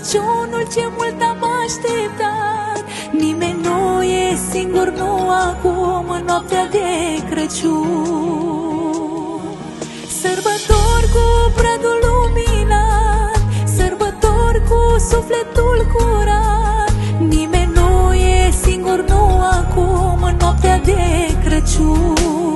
Crăciunul ce mult am așteptat. Nimeni nu e singur, nu acum, în noaptea de Crăciun. Sărbători cu bradul luminat, sărbători cu sufletul curat. Nimeni nu e singur, nu acum, în noaptea de Crăciun.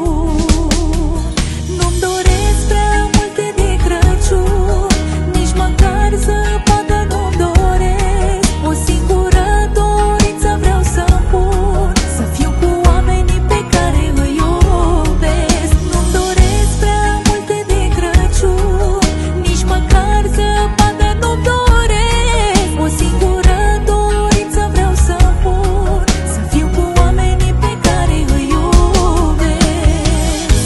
Nu-mi doresc prea multe de Crăciun, nici măcar zăpadă nu-mi doresc. O singură dorință vreau să-mi pun, să fiu cu oamenii pe care îi iubesc. Nu-mi doresc prea multe de Crăciun, nici măcar zăpadă nu-mi doresc. O singură dorință vreau să-mi pun, să fiu cu oamenii pe care îi iubesc.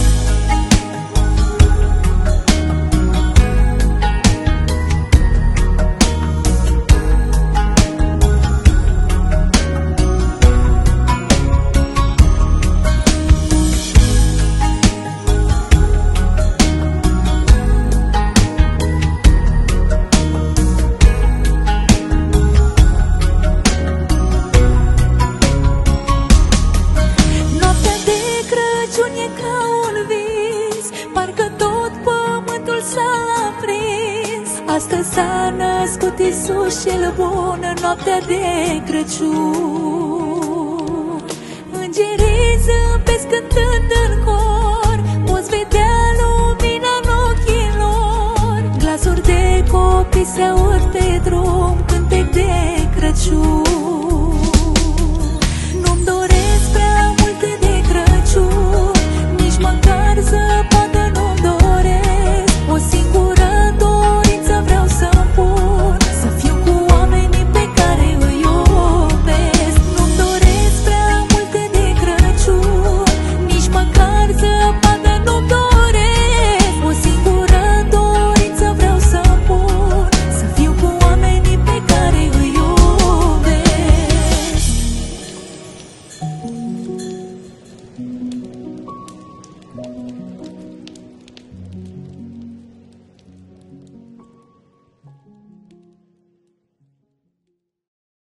Noaptea de Crăciun e ca un vis, parcă tot pământul s-a aprins. Astăzi s-a născut Iisus cel bun, în noaptea de Crăciun. Îngerii zâmbesc cântând în cor, poți vedea lumina în ochii lor. Glasuri de copii se aud pe drum, cântec de Crăciun.